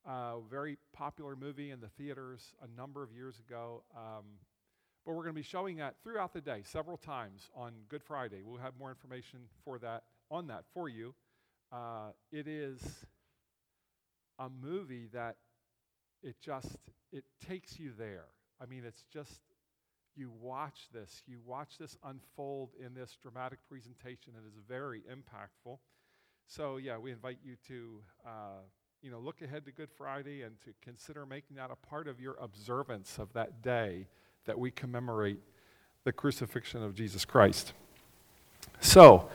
Very popular movie in the theaters a number of years ago. But we're going to be showing that throughout the day, several times on Good Friday. We'll have more information on that for you. It is a movie that it takes you there. I mean, it's just, you watch this unfold in this dramatic presentation. It is very impactful. So yeah, we invite you to look ahead to Good Friday and to consider making that a part of your observance of that day that we commemorate the crucifixion of Jesus Christ. So,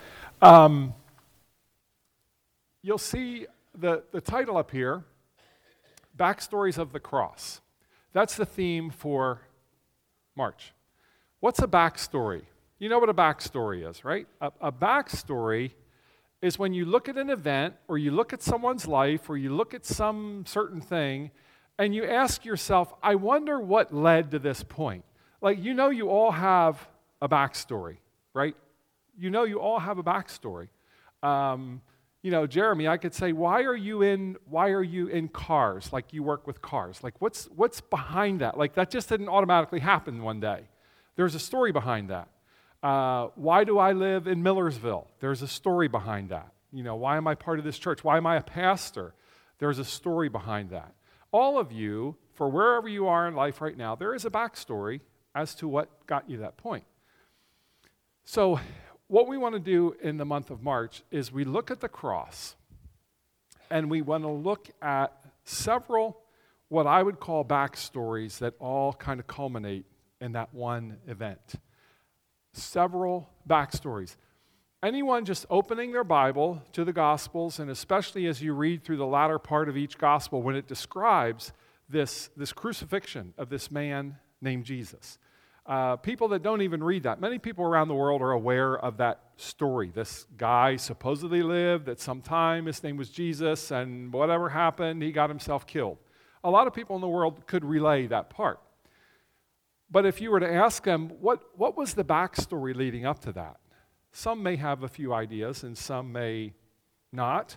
you'll see the title up here, Backstories of the Cross. That's the theme for March. What's a backstory? You know what a backstory is, right? A backstory is when you look at an event or you look at someone's life or you look at some certain thing and you ask yourself, I wonder what led to this point. Like, you all have a backstory, right? You all have a backstory. Jeremy, I could say, why are you in cars? Like, you work with cars. Like, what's behind that? Like, that just didn't automatically happen one day. There's a story behind that. Why do I live in Millersville? There's a story behind that. Why am I part of this church? Why am I a pastor? There's a story behind that. All of you, for wherever you are in life right now, there is a backstory as to what got you that point. So what we want to do in the month of March is we look at the cross, and we want to look at several what I would call backstories that all kind of culminate in that one event. Several backstories. Anyone just opening their Bible to the Gospels, and especially as you read through the latter part of each Gospel when it describes this crucifixion of this man named Jesus. People that don't even read that, many people around the world are aware of that story. This guy supposedly lived at some time, his name was Jesus, and whatever happened, he got himself killed. A lot of people in the world could relay that part. But if you were to ask them, what was the backstory leading up to that? Some may have a few ideas and some may not.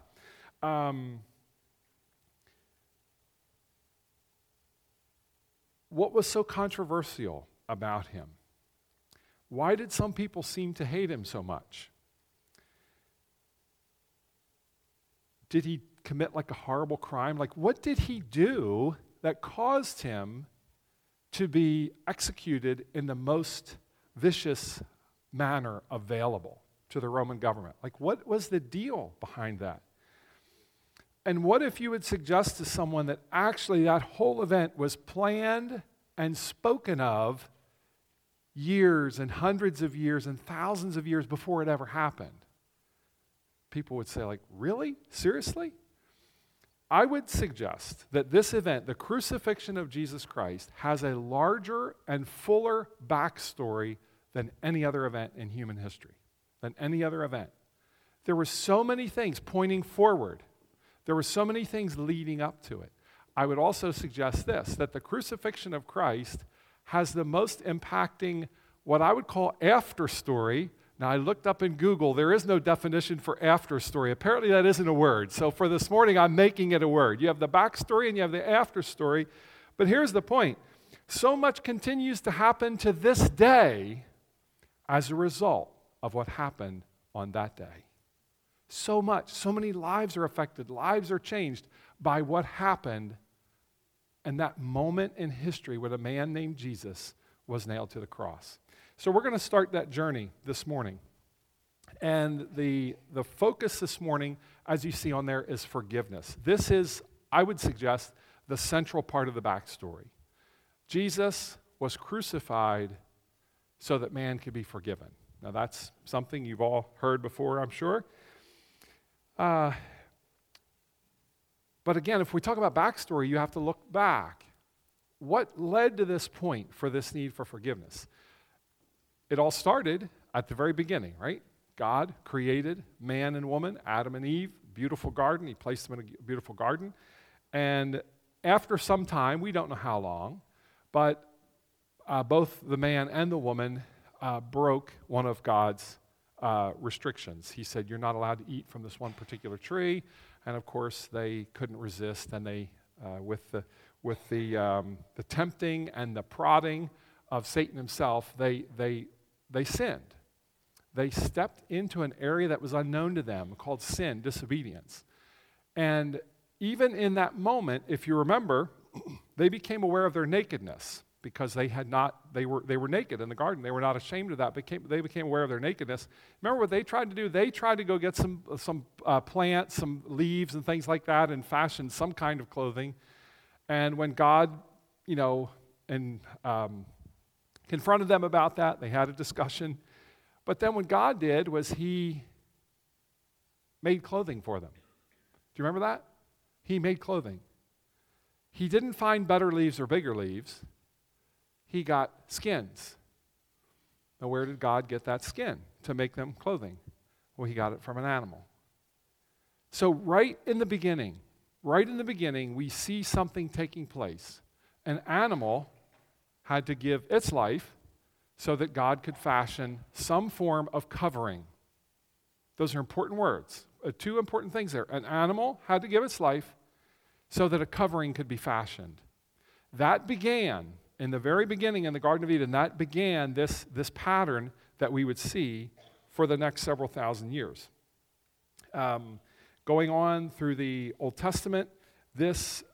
What was so controversial about him? Why did some people seem to hate him so much? Did he commit like a horrible crime? Like, what did he do that caused him to be executed in the most vicious manner available to the Roman government? Like, what was the deal behind that? And what if you would suggest to someone that actually that whole event was planned and spoken of years and hundreds of years and thousands of years before it ever happened? People would say, like, really? Seriously? I would suggest that this event, the crucifixion of Jesus Christ, has a larger and fuller backstory than any other event in human history, than any other event. There were so many things pointing forward. There were so many things leading up to it. I would also suggest this, that the crucifixion of Christ has the most impacting, what I would call after story. Now, I looked up in Google. There is no definition for after story. Apparently, that isn't a word. So for this morning, I'm making it a word. You have the backstory and you have the after story. But here's the point. So much continues to happen to this day as a result of what happened on that day. So much. So many lives are affected. Lives are changed by what happened in that moment in history when a man named Jesus was nailed to the cross. So we're going to start that journey this morning. And the focus this morning, as you see on there, is forgiveness. This is, I would suggest, the central part of the backstory. Jesus was crucified so that man could be forgiven. Now that's something you've all heard before, I'm sure. But again, if we talk about backstory, you have to look back. What led to this point for this need for forgiveness? It all started at the very beginning, right? God created man and woman, Adam and Eve, beautiful garden. He placed them in a beautiful garden. And after some time, we don't know how long, but both the man and the woman broke one of God's restrictions. He said, you're not allowed to eat from this one particular tree. And of course, they couldn't resist, and they with the tempting and the prodding of Satan himself, they sinned. They stepped into an area that was unknown to them called sin, disobedience. And even in that moment, if you remember, they became aware of their nakedness because they were naked in the garden. They were not ashamed of that. They became aware of their nakedness. Remember what they tried to do? They tried to go get some plants, some leaves and things like that and fashion some kind of clothing. And when God, confronted them about that, they had a discussion. But then what God did was he made clothing for them. Do you remember that? He made clothing. He didn't find better leaves or bigger leaves. He got skins. Now, where did God get that skin to make them clothing? Well, he got it from an animal. So right in the beginning, we see something taking place. An animal had to give its life so that God could fashion some form of covering. Those are important words. Two important things there. An animal had to give its life so that a covering could be fashioned. That began in the very beginning in the Garden of Eden. That began this pattern that we would see for the next several thousand years. Going on through the Old Testament, this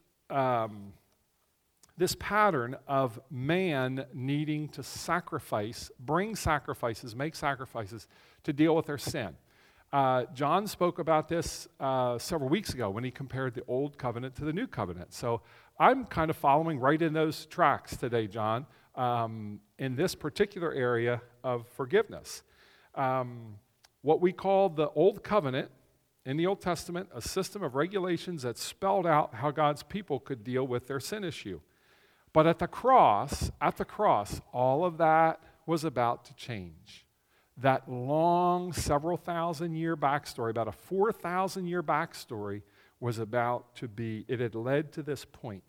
pattern of man needing to sacrifice, bring sacrifices, make sacrifices to deal with their sin. John spoke about this several weeks ago when he compared the Old Covenant to the New Covenant. So I'm kind of following right in those tracks today, John, in this particular area of forgiveness. What we call the Old Covenant in the Old Testament, a system of regulations that spelled out how God's people could deal with their sin issue. But at the cross, all of that was about to change. That long, several thousand year backstory, about a 4,000-year backstory, was about to be, it had led to this point.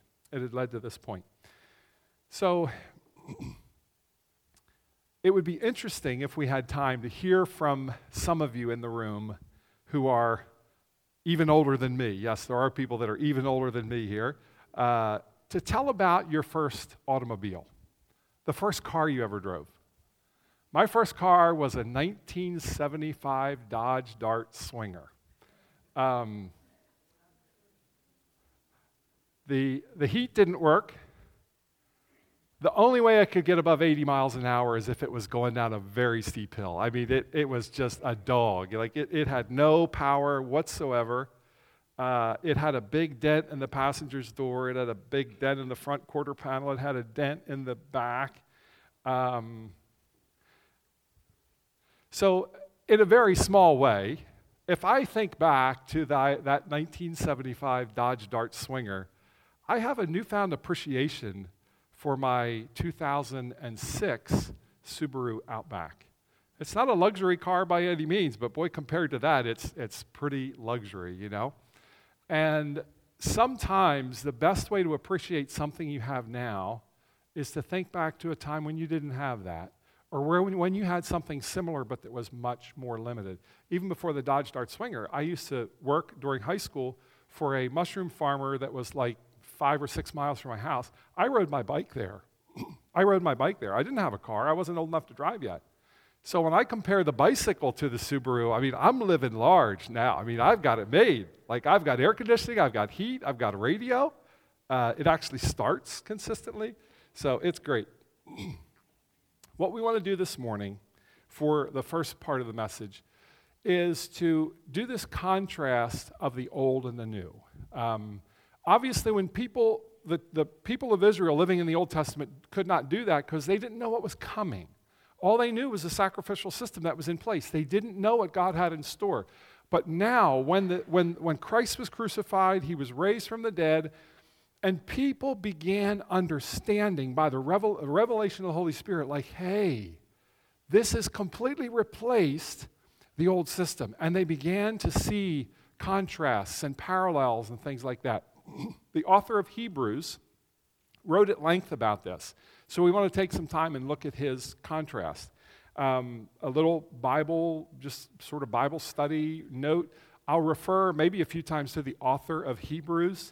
So, it would be interesting if we had time to hear from some of you in the room who are even older than me. Yes, there are people that are even older than me here. To tell about your first automobile, the first car you ever drove. My first car was a 1975 Dodge Dart Swinger. The heat didn't work. The only way I could get above 80 miles an hour is if it was going down a very steep hill. I mean, it was just a dog. Like it had no power whatsoever. It had a big dent in the passenger's door. It had a big dent in the front quarter panel. It had a dent in the back. So in a very small way, if I think back to that 1975 Dodge Dart Swinger, I have a newfound appreciation for my 2006 Subaru Outback. It's not a luxury car by any means, but boy, compared to that, it's pretty luxury, you know? And sometimes the best way to appreciate something you have now is to think back to a time when you didn't have that, or when you had something similar but that was much more limited. Even before the Dodge Dart Swinger, I used to work during high school for a mushroom farmer that was like 5 or 6 miles from my house. I rode my bike there. I didn't have a car. I wasn't old enough to drive yet. So when I compare the bicycle to the Subaru, I mean, I'm living large now. I mean, I've got it made. Like, I've got air conditioning, I've got heat, I've got a radio. It actually starts consistently. So it's great. What we want to do this morning for the first part of the message is to do this contrast of the old and the new. Obviously, when the people of Israel living in the Old Testament could not do that because they didn't know what was coming. All they knew was the sacrificial system that was in place. They didn't know what God had in store. But now, when Christ was crucified, he was raised from the dead, and people began understanding by the revelation of the Holy Spirit, like, hey, this has completely replaced the old system. And they began to see contrasts and parallels and things like that. The author of Hebrews wrote at length about this. So we want to take some time and look at his contrast. A little Bible, just sort of Bible study note. I'll refer maybe a few times to the author of Hebrews.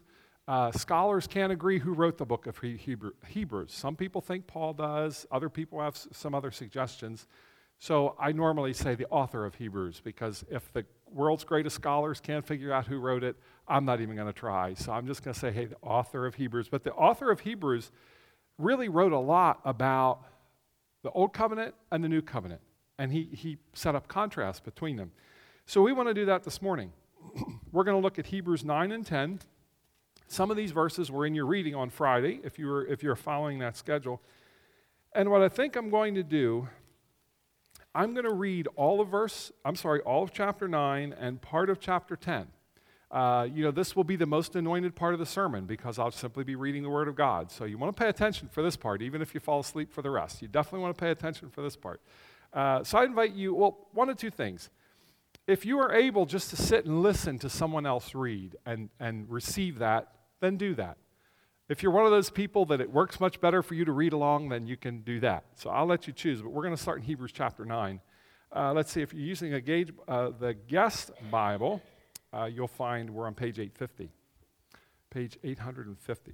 Scholars can't agree who wrote the book of Hebrews. Some people think Paul does. Other people have some other suggestions. So I normally say the author of Hebrews, because if the world's greatest scholars can't figure out who wrote it, I'm not even going to try. So I'm just going to say, hey, the author of Hebrews. But the author of Hebrews really wrote a lot about the Old Covenant and the New Covenant. And he set up contrast between them. So we want to do that this morning. We're going to look at Hebrews 9 and 10. Some of these verses were in your reading on Friday, if you're following that schedule. And what I think I'm going to do, I'm going to read all of chapter 9 and part of chapter 10. This will be the most anointed part of the sermon, because I'll simply be reading the Word of God. So you want to pay attention for this part, even if you fall asleep for the rest. You definitely want to pay attention for this part. So I invite you, one of two things. If you are able just to sit and listen to someone else read and receive that, then do that. If you're one of those people that it works much better for you to read along, then you can do that. So I'll let you choose, but we're going to start in Hebrews chapter 9. Let's see, if you're using the Guest Bible, you'll find we're on page 850. Page 850.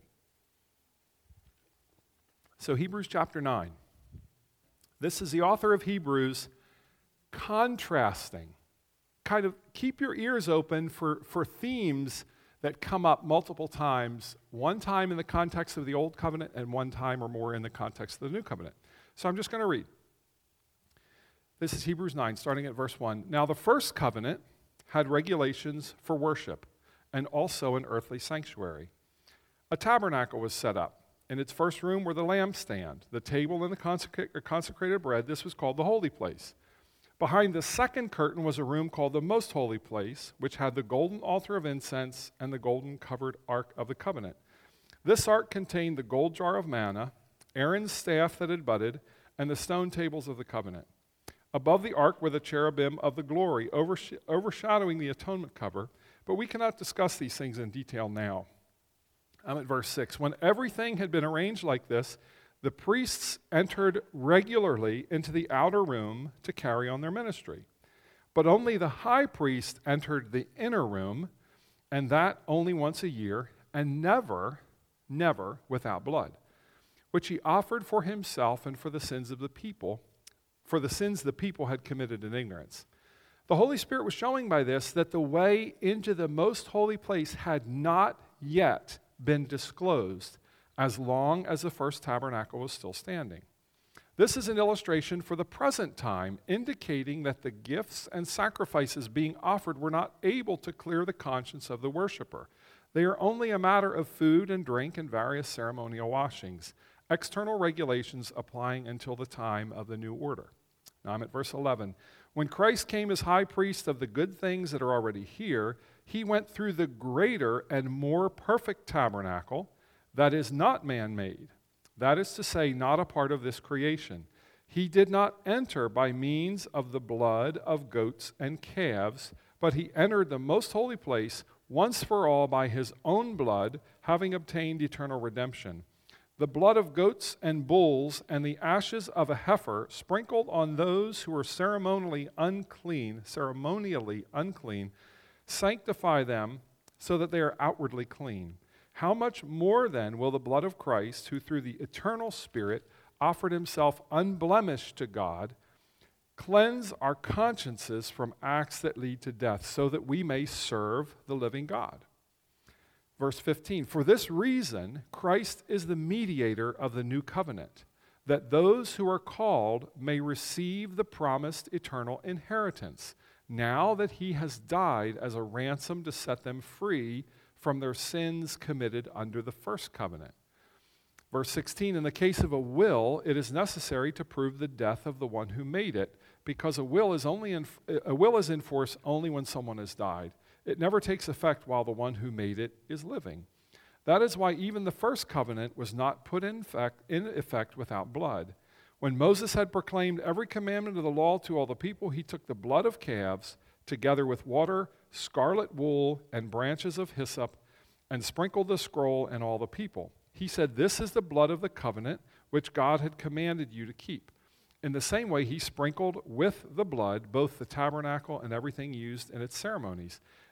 So Hebrews chapter 9. This is the author of Hebrews contrasting. Kind of keep your ears open for themes that come up multiple times, one time in the context of the Old Covenant and one time or more in the context of the New Covenant. So I'm just going to read. This is Hebrews 9, starting at verse 1. Now the first covenant had regulations for worship and also an earthly sanctuary. A tabernacle was set up. In its first room were the lampstand, the table, and the consecrated bread. This was called the holy place. Behind the second curtain was a room called the most holy place, which had the golden altar of incense and the golden covered ark of the covenant. This ark contained the gold jar of manna, Aaron's staff that had budded, and the stone tables of the covenant. Above the ark were the cherubim of the glory, overshadowing the atonement cover, but we cannot discuss these things in detail now. I'm at verse 6. When everything had been arranged like this, the priests entered regularly into the outer room to carry on their ministry. But only the high priest entered the inner room, and that only once a year, and never without blood, which he offered for himself and for the sins of the people, for the sins the people had committed in ignorance. The Holy Spirit was showing by this that the way into the most holy place had not yet been disclosed, as long as the first tabernacle was still standing. This is an illustration for the present time, indicating that the gifts and sacrifices being offered were not able to clear the conscience of the worshiper. They are only a matter of food and drink and various ceremonial washings, external regulations applying until the time of the new order. Now I'm at verse 11. When Christ came as high priest of the good things that are already here, he went through the greater and more perfect tabernacle, that is not man-made, that is to say, not a part of this creation. He did not enter by means of the blood of goats and calves, but he entered the most holy place once for all by his own blood, having obtained eternal redemption. The blood of goats and bulls and the ashes of a heifer sprinkled on those who are ceremonially unclean, sanctify them so that they are outwardly clean. How much more then will the blood of Christ, who through the eternal Spirit offered himself unblemished to God, cleanse our consciences from acts that lead to death, so that we may serve the living God? Verse 15, for this reason, Christ is the mediator of the new covenant, that those who are called may receive the promised eternal inheritance, now that he has died as a ransom to set them free from their sins committed under the first covenant. Verse 16, in the case of a will, it is necessary to prove the death of the one who made it, because a will is in force only when someone has died. It never takes effect while the one who made it is living. That is why even the first covenant was not put in effect without blood. When Moses had proclaimed every commandment of the law to all the people, he took the blood of calves, together with water, scarlet wool, and branches of hyssop, and sprinkled the scroll and all the people. He said, this is the blood of the covenant which God had commanded you to keep. In the same way, he sprinkled with the blood both the tabernacle and everything used in its ceremonies.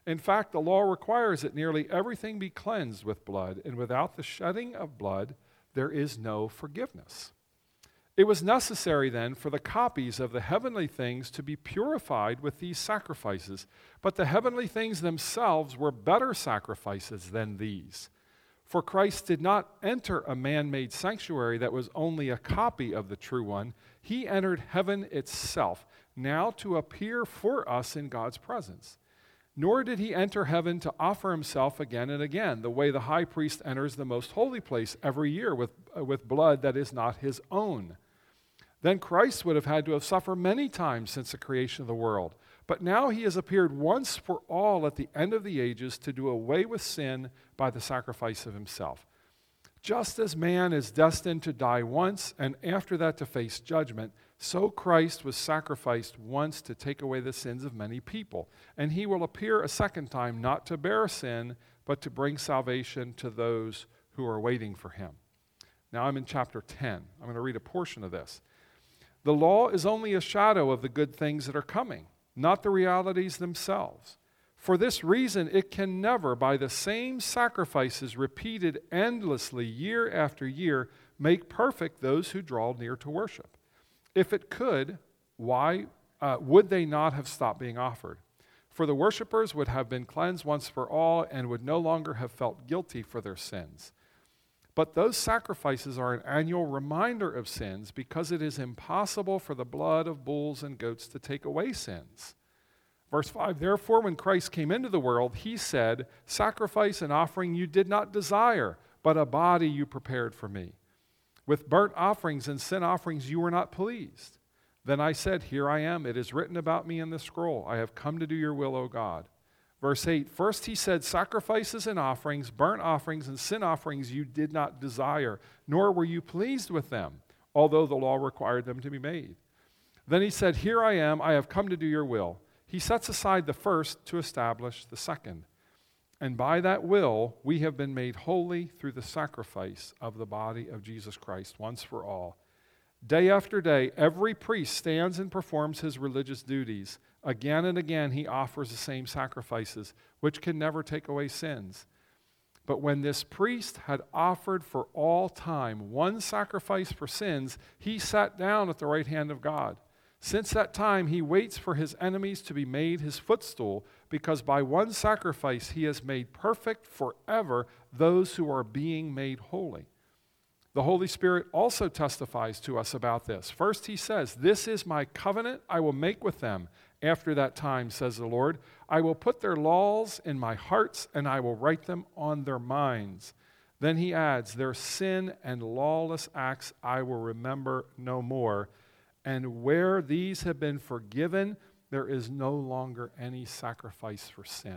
In fact, the law requires that nearly everything be cleansed with blood, and without the shedding of blood, there is no forgiveness. It was necessary then for the copies of the heavenly things to be purified with these sacrifices, but the heavenly things themselves were better sacrifices than these. For Christ did not enter a man-made sanctuary that was only a copy of the true one. He entered heaven itself, now to appear for us in God's presence. Nor did he enter heaven to offer himself again and again, the way the high priest enters the most holy place every year with blood that is not his own. Then Christ would have had to have suffered many times since the creation of the world. But now he has appeared once for all at the end of the ages to do away with sin by the sacrifice of himself. Just as man is destined to die once and after that to face judgment, so Christ was sacrificed once to take away the sins of many people. And he will appear a second time not to bear sin, but to bring salvation to those who are waiting for him. Now I'm in chapter 10. I'm going to read a portion of this. The law is only a shadow of the good things that are coming, not the realities themselves. For this reason, it can never, by the same sacrifices repeated endlessly year after year, make perfect those who draw near to worship. If it could, why would they not have stopped being offered? For the worshipers would have been cleansed once for all and would no longer have felt guilty for their sins. But those sacrifices are an annual reminder of sins because it is impossible for the blood of bulls and goats to take away sins. Verse 5, therefore, when Christ came into the world, he said, sacrifice and offering you did not desire, but a body you prepared for me. With burnt offerings and sin offerings you were not pleased. Then I said, here I am. It is written about me in the scroll. I have come to do your will, O God. Verse 8, first he said, sacrifices and offerings, burnt offerings and sin offerings you did not desire, nor were you pleased with them, although the law required them to be made. Then he said, here I am, I have come to do your will. He sets aside the first to establish the second. And by that will, we have been made holy through the sacrifice of the body of Jesus Christ once for all. Day after day, every priest stands and performs his religious duties. Again and again, he offers the same sacrifices, which can never take away sins. But when this priest had offered for all time one sacrifice for sins, he sat down at the right hand of God. Since that time, he waits for his enemies to be made his footstool, because by one sacrifice he has made perfect forever those who are being made holy. The Holy Spirit also testifies to us about this. First, he says, this is my covenant I will make with them. After that time, says the Lord, I will put their laws in my hearts, and I will write them on their minds. Then he adds, their sin and lawless acts I will remember no more. And where these have been forgiven, there is no longer any sacrifice for sin.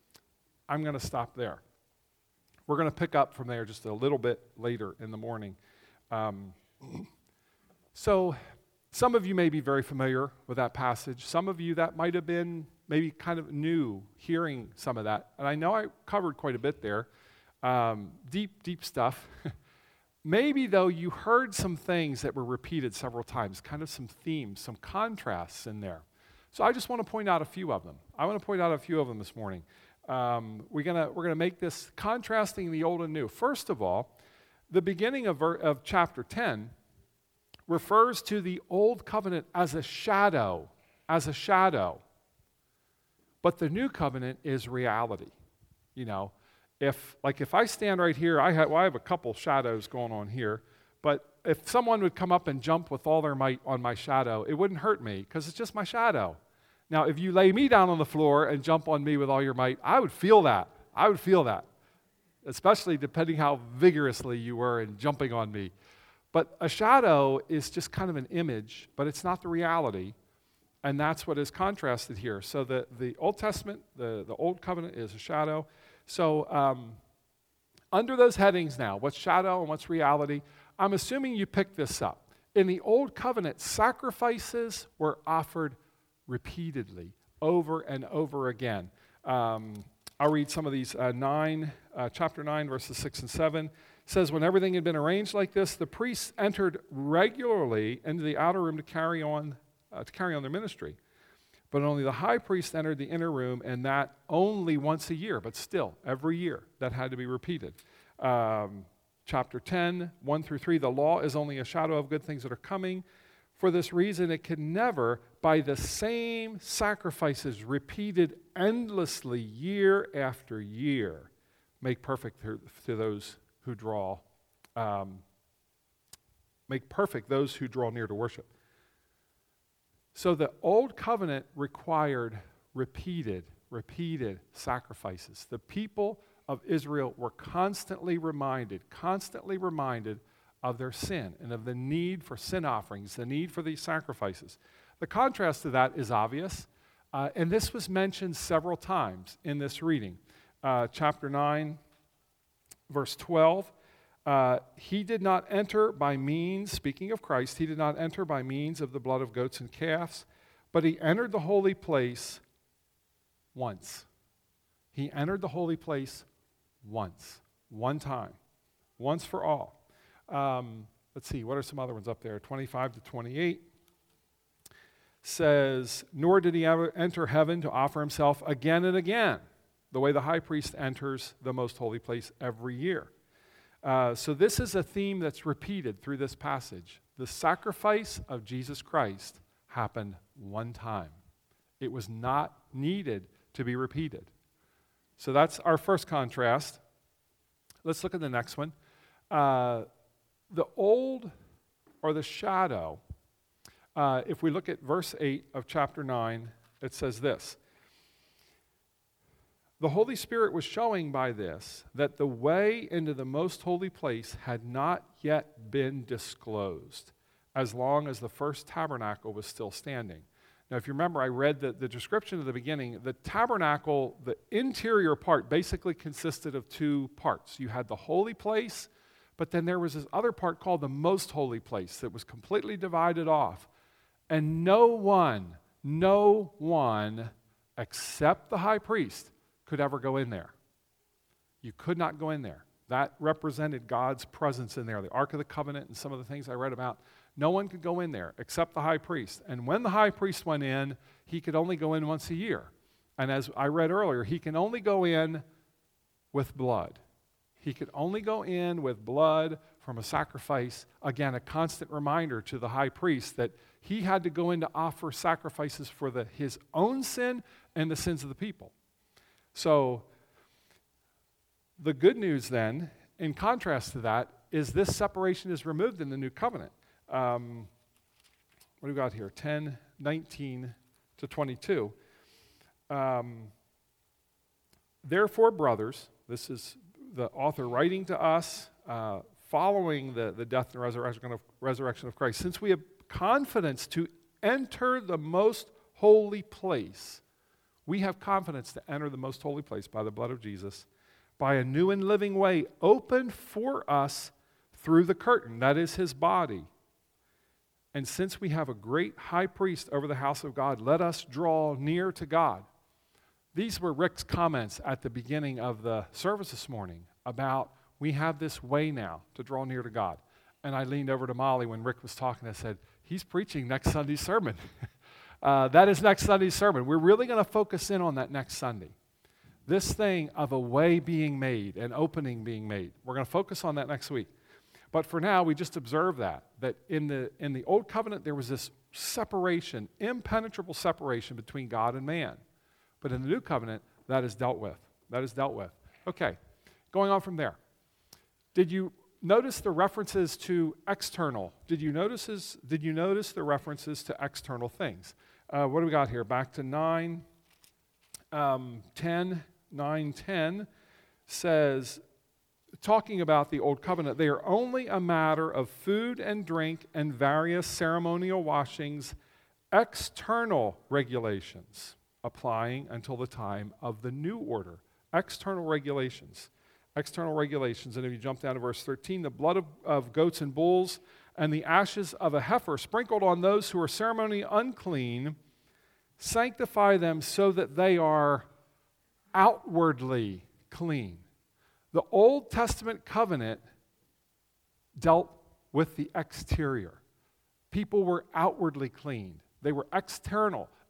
I'm going to stop there. We're going to pick up from there just a little bit later in the morning. So some of you may be very familiar with that passage. Some of you that might have been maybe kind of new hearing some of that. And I know I covered quite a bit there. Deep stuff. Maybe, though, you heard some things that were repeated several times, kind of some themes, some contrasts in there. So I just want to point out a few of them. I want to point out a few of them this morning. We're gonna make this contrasting the old and new. First of all, the beginning of chapter 10 refers to the old covenant as a shadow. But the new covenant is reality. You know, if I stand right here, I have a couple shadows going on here, but if someone would come up and jump with all their might on my shadow, it wouldn't hurt me because it's just my shadow. Now, if you lay me down on the floor and jump on me with all your might, I would feel that. Especially depending how vigorously you were in jumping on me. But a shadow is just kind of an image, but it's not the reality. And that's what is contrasted here. So the Old Testament, the Old Covenant is a shadow. So under those headings now, what's shadow and what's reality, I'm assuming you picked this up. In the Old Covenant, sacrifices were offered repeatedly, over and over again. I'll read some of these. Chapter 9, verses 6 and 7. It says, when everything had been arranged like this, the priests entered regularly into the outer room to carry on their ministry. But only the high priest entered the inner room, and that only once a year, but still, every year, that had to be repeated. Chapter 10, 1 through 3, the law is only a shadow of good things that are coming. For this reason, it can never, by the same sacrifices repeated endlessly year after year, make perfect to those who draw, make perfect those who draw near to worship. So the old covenant required repeated sacrifices. The people of Israel were constantly reminded of their sin and of the need for sin offerings, the need for these sacrifices. The contrast to that is obvious, and this was mentioned several times in this reading. Chapter 9, verse 12, he did not enter by means, speaking of Christ, he did not enter by means of the blood of goats and calves, but he entered the holy place once. He entered the holy place once, one time, once for all. Let's see, what are some other ones up there? 25 to 28 says, nor did he ever enter heaven to offer himself again and again, the way the high priest enters the most holy place every year. So this is a theme that's repeated through this passage. The sacrifice of Jesus Christ happened one time. It was not needed to be repeated. So that's our first contrast. Let's look at the next one. The old, or the shadow, if we look at verse 8 of chapter 9, it says this. The Holy Spirit was showing by this that the way into the most holy place had not yet been disclosed, as long as the first tabernacle was still standing. Now, if you remember, I read the description at the beginning. The tabernacle, the interior part, basically consisted of two parts. You had the holy place, but then there was this other part called the most holy place that was completely divided off. And no one except the high priest could ever go in there. You could not go in there. That represented God's presence in there, the Ark of the Covenant and some of the things I read about. No one could go in there except the high priest. And when the high priest went in, he could only go in once a year. And as I read earlier, he can only go in with blood. He could only go in with blood from a sacrifice. Again, a constant reminder to the high priest that he had to go in to offer sacrifices for his own sin and the sins of the people. So the good news then, in contrast to that, is this separation is removed in the new covenant. What do we got here? 10, 19 to 22. Therefore, brothers, this is the author writing to us following the death and resurrection of Christ. Since we have confidence to enter the most holy place, we have confidence to enter the most holy place by the blood of Jesus, by a new and living way opened for us through the curtain, that is his body. And since we have a great high priest over the house of God, let us draw near to God. These were Rick's comments at the beginning of the service this morning about we have this way now to draw near to God. And I leaned over to Molly when Rick was talking. I said, he's preaching next Sunday's sermon. That is next Sunday's sermon. We're really going to focus in on that next Sunday. This thing of a way being made, an opening being made. We're going to focus on that next week. But for now, we just observe that in the Old Covenant, there was this separation, impenetrable separation between God and man. But in the New Covenant, that is dealt with. That is dealt with. Okay, going on from there. Did you notice the references to external? Did you notice the references to external things? What do we got here? Back to 9:10 says, talking about the Old Covenant, they are only a matter of food and drink and various ceremonial washings, external regulations applying until the time of the new order. External regulations. External regulations. And if you jump down to verse 13, the blood of goats and bulls and the ashes of a heifer sprinkled on those who are ceremonially unclean sanctify them so that they are outwardly clean. The Old Testament covenant dealt with the exterior. People were outwardly cleaned. They were external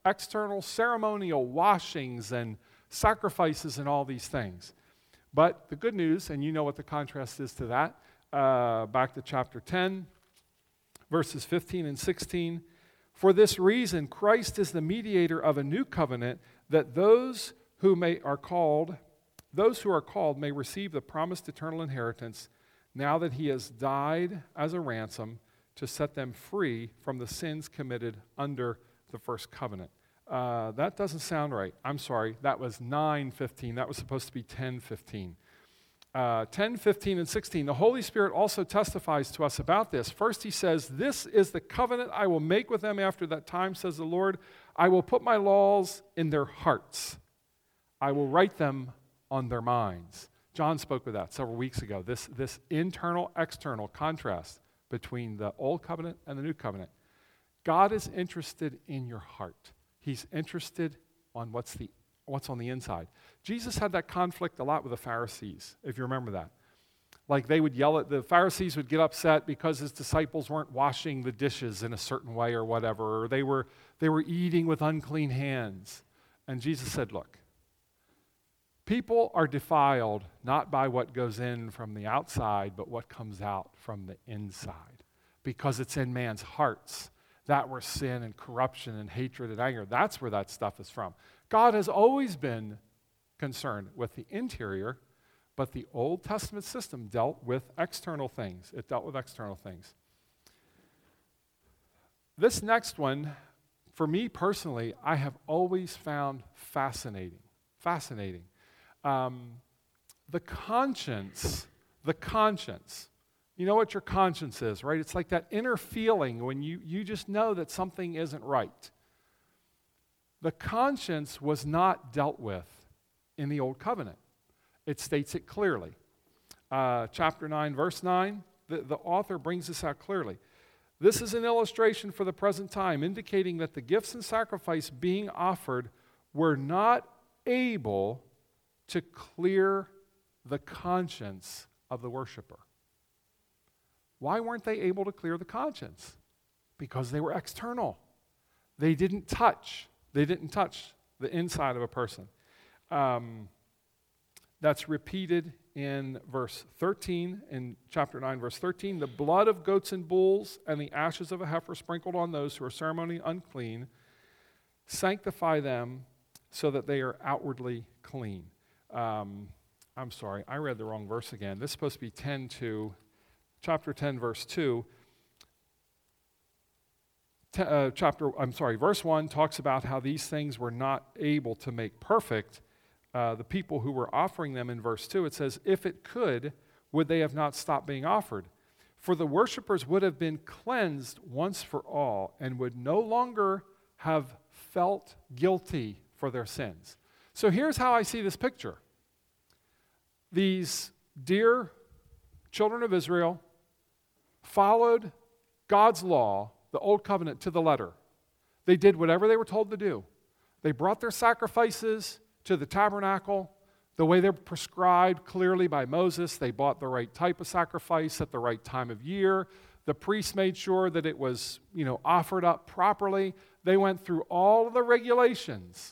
external ceremonial washings and sacrifices and all these things. But the good news, and you know what the contrast is to that, back to chapter 10, verses 15 and 16. For this reason, Christ is the mediator of a new covenant, that those who are called may receive the promised eternal inheritance, now that he has died as a ransom to set them free from the sins committed under the first covenant. That doesn't sound right. I'm sorry, that was 9:15. That was supposed to be 10:15. 10, 15, and 16. The Holy Spirit also testifies to us about this. First, he says, "This is the covenant I will make with them after that time, says the Lord. I will put my laws in their hearts. I will write them on their minds." John spoke with that several weeks ago. This internal-external contrast between the old covenant and the new covenant. God is interested in your heart. He's interested on what's on the inside. Jesus had that conflict a lot with the Pharisees, if you remember that. Like they would yell at, the Pharisees would get upset because his disciples weren't washing the dishes in a certain way or whatever, or they were eating with unclean hands. And Jesus said, look, people are defiled not by what goes in from the outside, but what comes out from the inside, because it's in man's hearts. That where sin and corruption and hatred and anger, that's where that stuff is from. God has always been concerned with the interior, but the Old Testament system dealt with external things. It dealt with external things. This next one, for me personally, I have always found fascinating. Fascinating. The conscience. You know what your conscience is, right? It's like that inner feeling when you just know that something isn't right. The conscience was not dealt with in the Old Covenant. It states it clearly. Chapter 9, verse 9, the author brings this out clearly. This is an illustration for the present time, indicating that the gifts and sacrifice being offered were not able to clear the conscience of the worshiper. Why weren't they able to clear the conscience? Because they were external. They didn't touch the inside of a person. That's repeated in verse 13, in chapter 9, verse 13. The blood of goats and bulls and the ashes of a heifer sprinkled on those who are ceremonially unclean sanctify them so that they are outwardly clean. I'm sorry, I read the wrong verse again. This is supposed to be chapter 10, verse 2. Verse 1 talks about how these things were not able to make perfect the people who were offering them. In verse 2, it says, if it could, would they have not stopped being offered? For the worshipers would have been cleansed once for all and would no longer have felt guilty for their sins. So here's how I see this picture. These dear children of Israel followed God's law, the Old Covenant, to the letter. They did whatever they were told to do. They brought their sacrifices to the tabernacle the way they're prescribed clearly by Moses. They bought the right type of sacrifice at the right time of year. The priests made sure that it was, offered up properly. They went through all of the regulations.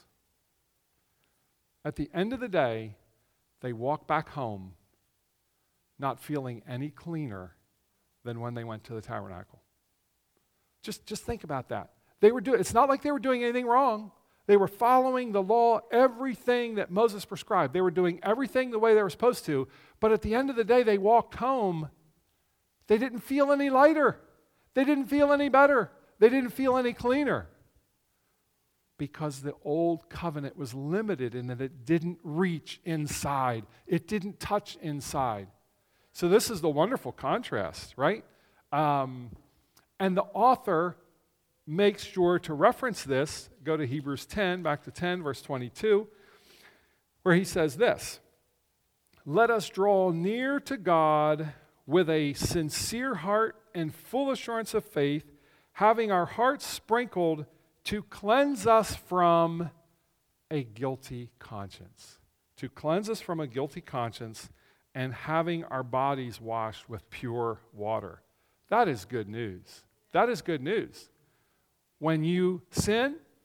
At the end of the day, they walked back home not feeling any cleaner than when they went to the tabernacle. Just think about that. It's not like they were doing anything wrong. They were following the law, everything that Moses prescribed. They were doing everything the way they were supposed to, but at the end of the day, they walked home. They didn't feel any lighter. They didn't feel any better. They didn't feel any cleaner. Because the old covenant was limited in that it didn't reach inside. It didn't touch inside. So this is the wonderful contrast, right? And the author makes sure to reference this. Go to Hebrews 10, back to 10, verse 22, where he says this, let us draw near to God with a sincere heart and full assurance of faith, having our hearts sprinkled to cleanse us from a guilty conscience. To cleanse us from a guilty conscience and having our bodies washed with pure water. That is good news. That is good news. When you sin,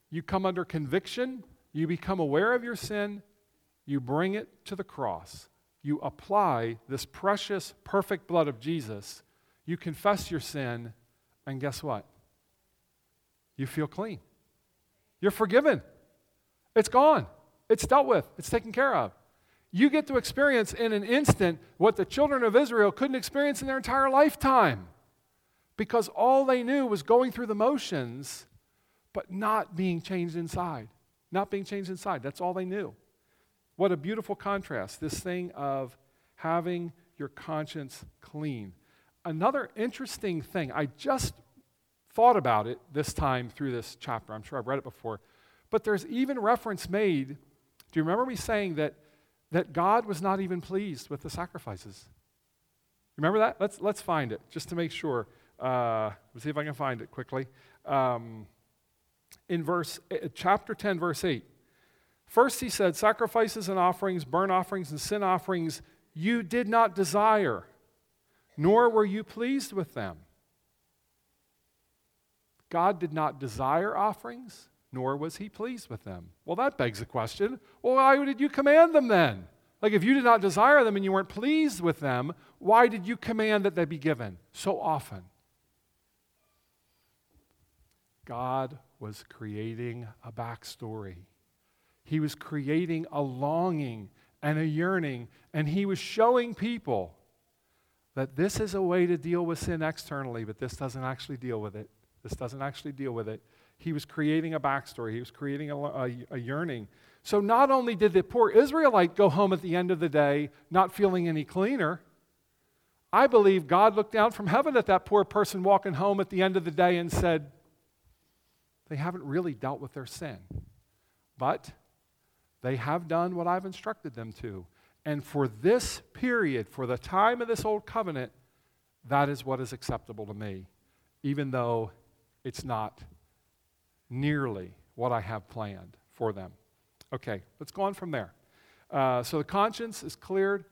You come under conviction. You become aware of your sin. You bring it to the cross. You apply this precious, perfect blood of Jesus. You confess your sin, and guess what? You feel clean. You're forgiven. It's gone. It's dealt with. It's taken care of. You get to experience in an instant what the children of Israel couldn't experience in their entire lifetime, because all they knew was going through the motions, but not being changed inside. Not being changed inside. That's all they knew. What a beautiful contrast, this thing of having your conscience clean. Another interesting thing, I just thought about it this time through this chapter. I'm sure I've read it before. But there's even reference made. Do you remember me saying that God was not even pleased with the sacrifices? Remember that? Let's find it, just to make sure. Let's see if I can find it quickly. In chapter 10, verse 8. First he said, sacrifices and offerings, burnt offerings and sin offerings, you did not desire, nor were you pleased with them. God did not desire offerings, nor was he pleased with them. Well, that begs the question, well, why did you command them then? Like, if you did not desire them and you weren't pleased with them, why did you command that they be given so often? God was creating a backstory. He was creating a longing and a yearning, and he was showing people that this is a way to deal with sin externally, but this doesn't actually deal with it. This doesn't actually deal with it. He was creating a backstory. He was creating a yearning. So not only did the poor Israelite go home at the end of the day not feeling any cleaner, I believe God looked down from heaven at that poor person walking home at the end of the day and said, they haven't really dealt with their sin, but they have done what I've instructed them to. And for this period, for the time of this old covenant, that is what is acceptable to me, even though it's not nearly what I have planned for them. Okay, let's go on from there. So the conscience is cleared.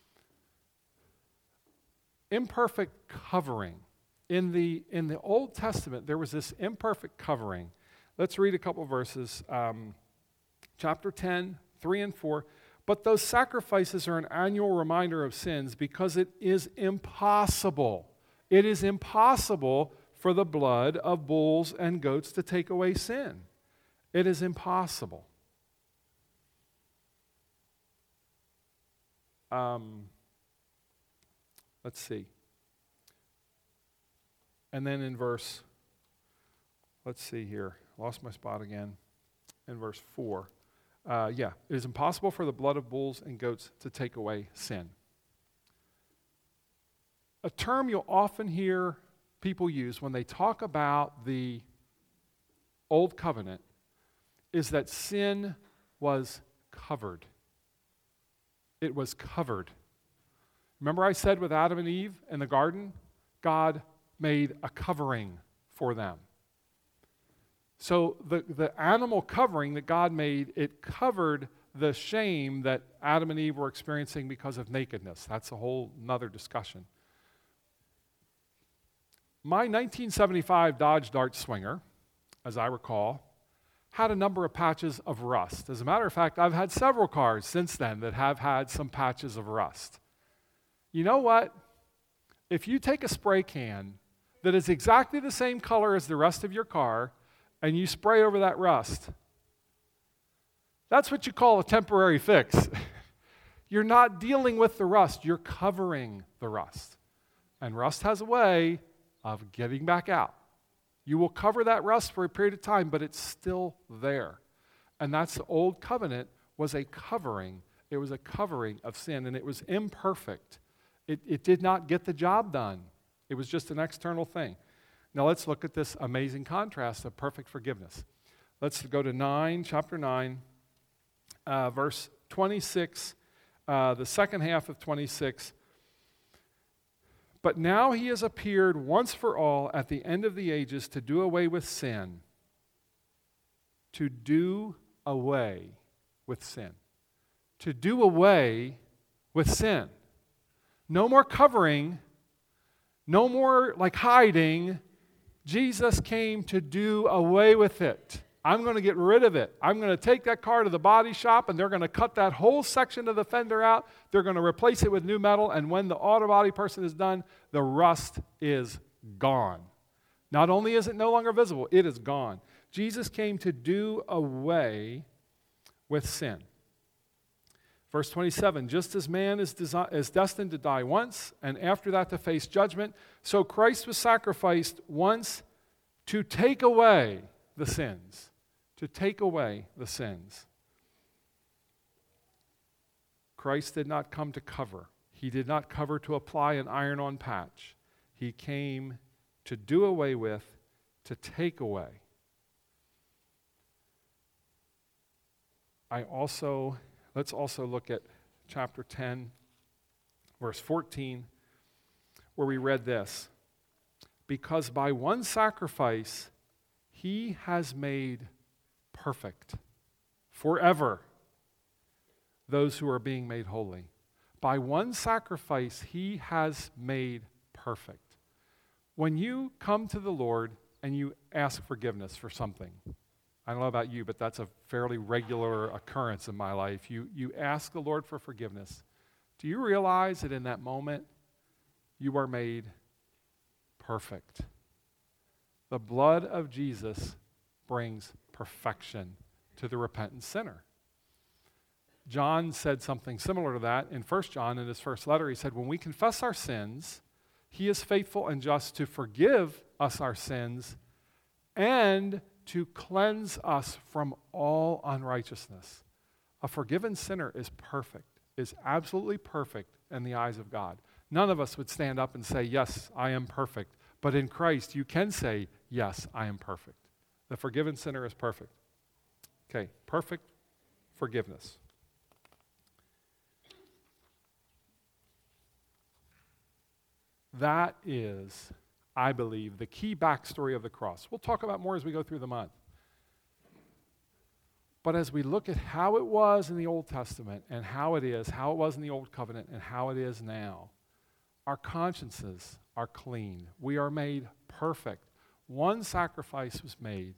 Imperfect covering. In the Old Testament, there was this imperfect covering. Let's read a couple verses. Chapter 10, 3 and 4. But those sacrifices are an annual reminder of sins because it is impossible. It is impossible for the blood of bulls and goats to take away sin. It is impossible. Let's see. And then in let's see here. Lost my spot again. In verse 4. It is impossible for the blood of bulls and goats to take away sin. A term you'll often hear people use when they talk about the Old Covenant is that sin was covered. It was covered. Remember I said with Adam and Eve in the garden, God made a covering for them. So the animal covering that God made, it covered the shame that Adam and Eve were experiencing because of nakedness. That's a whole nother discussion. My 1975 Dodge Dart Swinger, as I recall, had a number of patches of rust. As a matter of fact, I've had several cars since then that have had some patches of rust. You know what? If you take a spray can that is exactly the same color as the rest of your car, and you spray over that rust, that's what you call a temporary fix. You're not dealing with the rust, you're covering the rust. And rust has a way of getting back out. You will cover that rust for a period of time, but it's still there. And that's the Old Covenant was a covering. It was a covering of sin, and it was imperfect. It did not get the job done. It was just an external thing. Now let's look at this amazing contrast of perfect forgiveness. Let's go to chapter 9, verse 26, the second half of 26. But now he has appeared once for all at the end of the ages to do away with sin. To do away with sin. To do away with sin. No more covering, no more like hiding. Jesus came to do away with it. I'm going to get rid of it. I'm going to take that car to the body shop, and they're going to cut that whole section of the fender out. They're going to replace it with new metal, and when the auto body person is done, the rust is gone. Not only is it no longer visible, it is gone. Jesus came to do away with sin. Verse 27, just as man is destined to die once, and after that to face judgment, so Christ was sacrificed once to take away the sins. To take away the sins. Christ did not come to cover. He did not cover to apply an iron-on patch. He came to do away with, to take away. Let's also look at chapter 10, verse 14, where we read this. Because by one sacrifice he has made perfect forever those who are being made holy. By one sacrifice he has made perfect. When you come to the Lord and you ask forgiveness for something, I don't know about you, but that's a fairly regular occurrence in my life. You ask the Lord for forgiveness. Do you realize that in that moment you are made perfect? The blood of Jesus brings perfection to the repentant sinner. John said something similar to that in 1 John in his first letter. He said, when we confess our sins, he is faithful and just to forgive us our sins and to cleanse us from all unrighteousness. A forgiven sinner is perfect, is absolutely perfect in the eyes of God. None of us would stand up and say, yes, I am perfect. But in Christ, you can say, yes, I am perfect. The forgiven sinner is perfect. Okay, perfect forgiveness. That is, I believe, the key backstory of the cross. We'll talk about more as we go through the month. But as we look at how it was in the Old Testament and how it was in the Old Covenant and how it is now, our consciences are clean. We are made perfect. One sacrifice was made.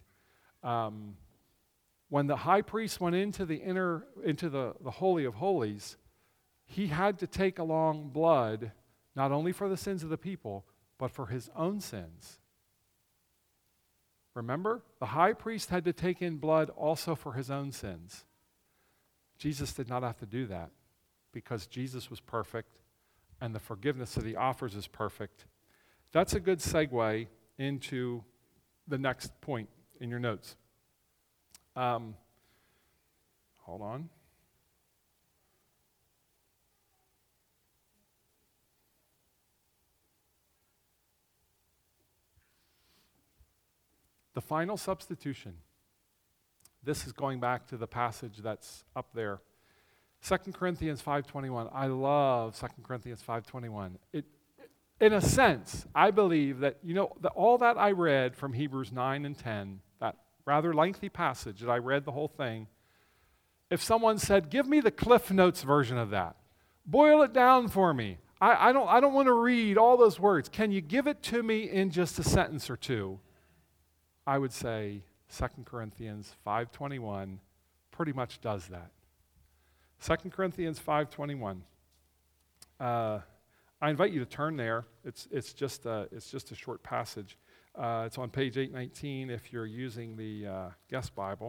When the high priest went into the Holy of Holies, he had to take along blood, not only for the sins of the people, but for his own sins. Remember? The high priest had to take in blood also for his own sins. Jesus did not have to do that because Jesus was perfect and the forgiveness that he offers is perfect. That's a good segue into the next point in your notes. Hold on. The final substitution. This is going back to the passage that's up there. 2 Corinthians 5:21. I love 2 Corinthians 5:21. In a sense, I believe that, all that I read from Hebrews 9 and 10, that rather lengthy passage that I read the whole thing, if someone said, give me the Cliff Notes version of that, boil it down for me. I don't want to read all those words. Can you give it to me in just a sentence or two? I would say 2 Corinthians 5:21 pretty much does that. 2 Corinthians 5:21. I invite you to turn there. It's just a short passage. It's on page 819 if you're using the Guest Bible.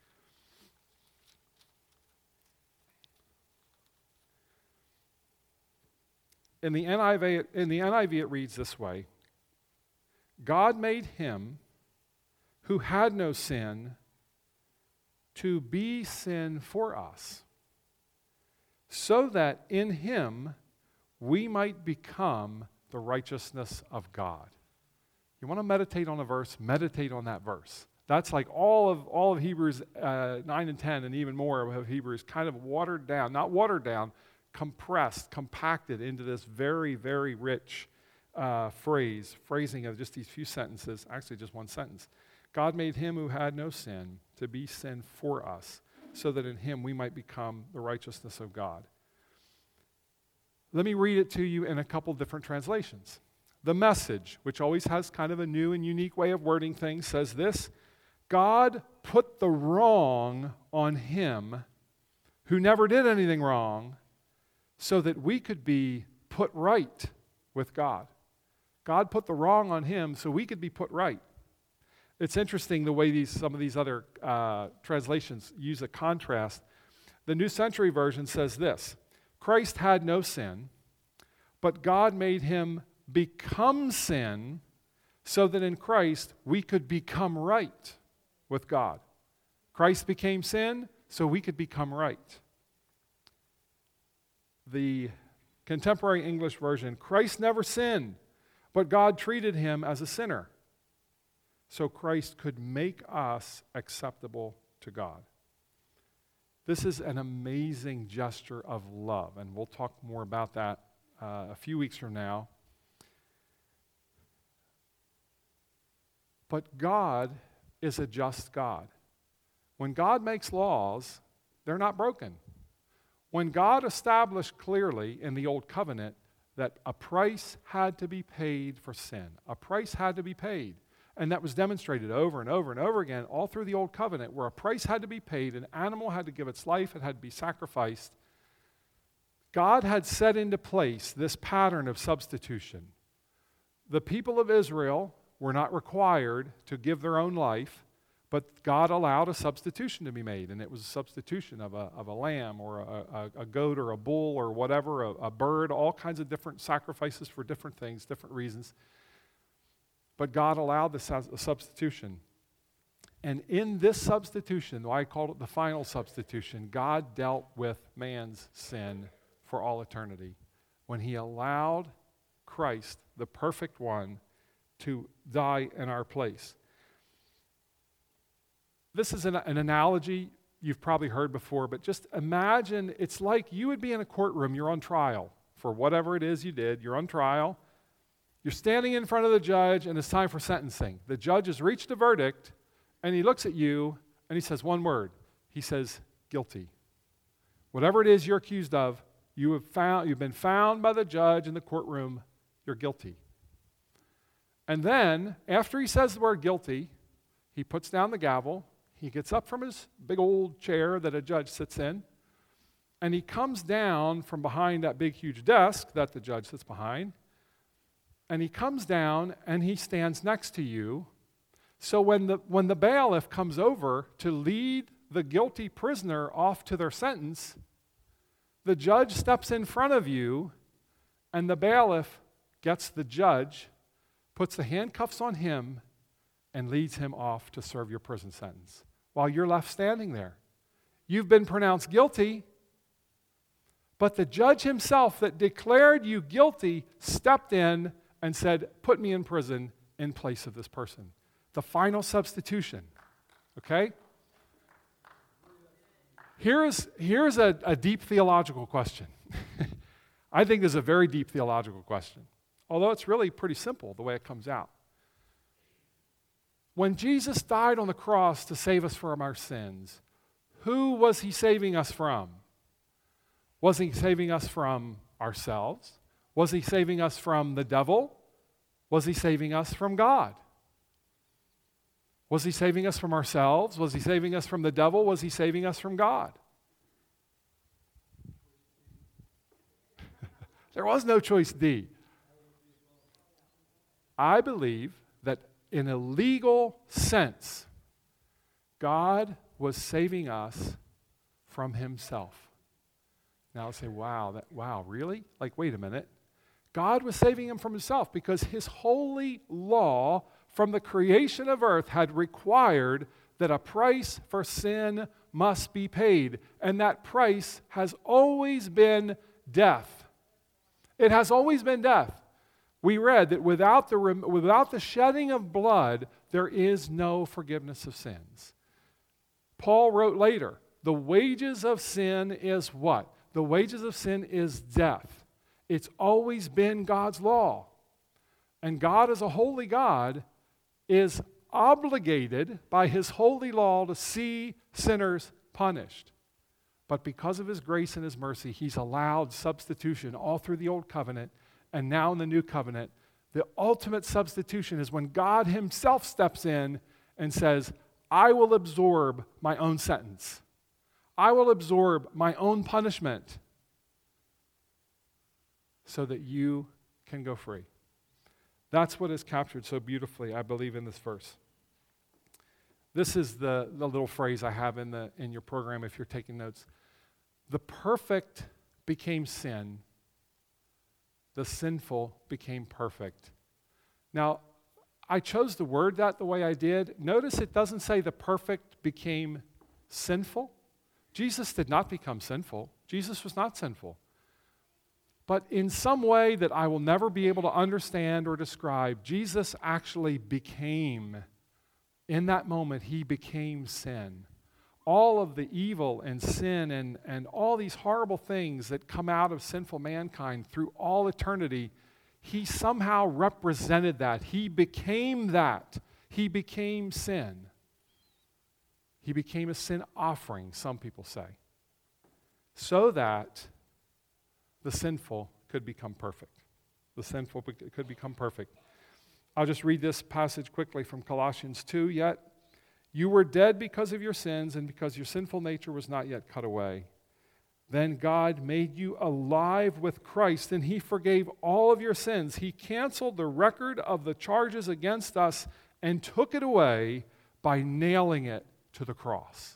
In the NIV it reads this way: God made him who had no sin to be sin for us, so that in him we might become the righteousness of God. You want to meditate on a verse? Meditate on that verse. That's like all of Hebrews 9 and 10 and even more of Hebrews kind of watered down, not watered down, compressed, compacted into this very, very rich phrasing of just these few sentences, actually just one sentence. God made him who had no sin to be sin for us, so that in him we might become the righteousness of God. Let me read it to you in a couple different translations. The Message, which always has kind of a new and unique way of wording things, says this: God put the wrong on him who never did anything wrong so that we could be put right with God. God put the wrong on him so we could be put right. It's interesting the way some of these other translations use a contrast. The New Century Version says this: Christ had no sin, but God made him become sin so that in Christ we could become right with God. Christ became sin so we could become right. The Contemporary English Version: Christ never sinned, but God treated him as a sinner so Christ could make us acceptable to God. This is an amazing gesture of love, and we'll talk more about that a few weeks from now. But God is a just God. When God makes laws, they're not broken. When God established clearly in the Old Covenant that a price had to be paid for sin, a price had to be paid, and that was demonstrated over and over and over again all through the Old Covenant, where a price had to be paid, an animal had to give its life, it had to be sacrificed. God had set into place this pattern of substitution. The people of Israel were not required to give their own life, but God allowed a substitution to be made, and it was a substitution of a lamb or a goat or a bull or whatever, a bird, all kinds of different sacrifices for different things, different reasons. But God allowed the substitution. And in this substitution, why I called it the final substitution, God dealt with man's sin for all eternity when he allowed Christ, the perfect one, to die in our place. This is an analogy you've probably heard before, but just imagine it's like you would be in a courtroom, you're on trial for whatever it is you did, you're on trial. You're standing in front of the judge, and it's time for sentencing. The judge has reached a verdict, and he looks at you, and he says one word. He says, guilty. Whatever it is you're accused of, you've been found by the judge in the courtroom, you're guilty. And then, after he says the word guilty, he puts down the gavel, he gets up from his big old chair that a judge sits in, and he comes down from behind that big, huge desk that the judge sits behind, and he comes down and he stands next to you. So when the bailiff comes over to lead the guilty prisoner off to their sentence, the judge steps in front of you, and the bailiff gets the judge, puts the handcuffs on him, and leads him off to serve your prison sentence while you're left standing there. You've been pronounced guilty, but the judge himself that declared you guilty stepped in and said, put me in prison in place of this person. The final substitution, okay? Here's a deep theological question. I think this is a very deep theological question, although it's really pretty simple the way it comes out. When Jesus died on the cross to save us from our sins, who was he saving us from? Was he saving us from ourselves? Was he saving us from the devil? Was he saving us from God? Was he saving us from ourselves? Was he saving us from the devil? Was he saving us from God? There was no choice D. I believe that in a legal sense, God was saving us from himself. Now I'll say, wow, really? Like, wait a minute. God was saving him from himself because his holy law from the creation of earth had required that a price for sin must be paid. And that price has always been death. It has always been death. We read that without the shedding of blood, there is no forgiveness of sins. Paul wrote later, the wages of sin is what? The wages of sin is death. It's always been God's law. And God, as a holy God, is obligated by his holy law to see sinners punished. But because of his grace and his mercy, he's allowed substitution all through the Old Covenant, and now in the New Covenant. The ultimate substitution is when God himself steps in and says, I will absorb my own sentence. I will absorb my own punishment so that you can go free. That's what is captured so beautifully, I believe, in this verse. This is the little phrase I have in your program if you're taking notes. The perfect became sin. The sinful became perfect. Now, I chose to word that the way I did. Notice it doesn't say the perfect became sinful. Jesus did not become sinful. Jesus was not sinful. But in some way that I will never be able to understand or describe, Jesus actually became, in that moment, he became sin. All of the evil and sin and all these horrible things that come out of sinful mankind through all eternity, he somehow represented that. He became that. He became sin. He became a sin offering, some people say, so that the sinful could become perfect. The sinful could become perfect. I'll just read this passage quickly from Colossians 2. Yet you were dead because of your sins and because your sinful nature was not yet cut away. Then God made you alive with Christ, and he forgave all of your sins. He canceled the record of the charges against us and took it away by nailing it to the cross.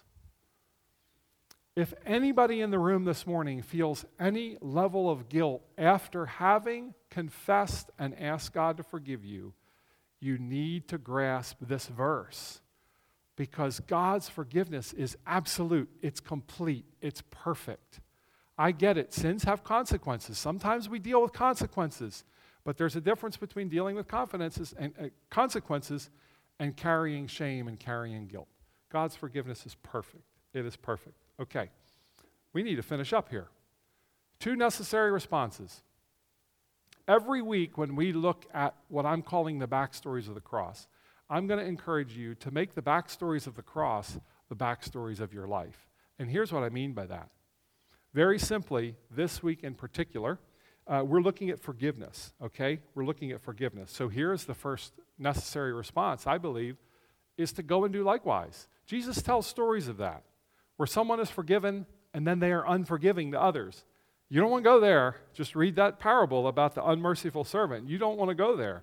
If anybody in the room this morning feels any level of guilt after having confessed and asked God to forgive you, you need to grasp this verse, because God's forgiveness is absolute, it's complete, it's perfect. I get it. Sins have consequences. Sometimes we deal with consequences, but there's a difference between dealing with consequences and carrying shame and carrying guilt. God's forgiveness is perfect. It is perfect. Okay, we need to finish up here. 2 necessary responses. Every week when we look at what I'm calling the backstories of the cross, I'm going to encourage you to make the backstories of the cross the backstories of your life. And here's what I mean by that. Very simply, this week in particular, we're looking at forgiveness, okay? We're looking at forgiveness. So here's the first necessary response, I believe, is to go and do likewise. Jesus tells stories of that, where someone is forgiven and then they are unforgiving to others. You don't want to go there. Just read that parable about the unmerciful servant. You don't want to go there.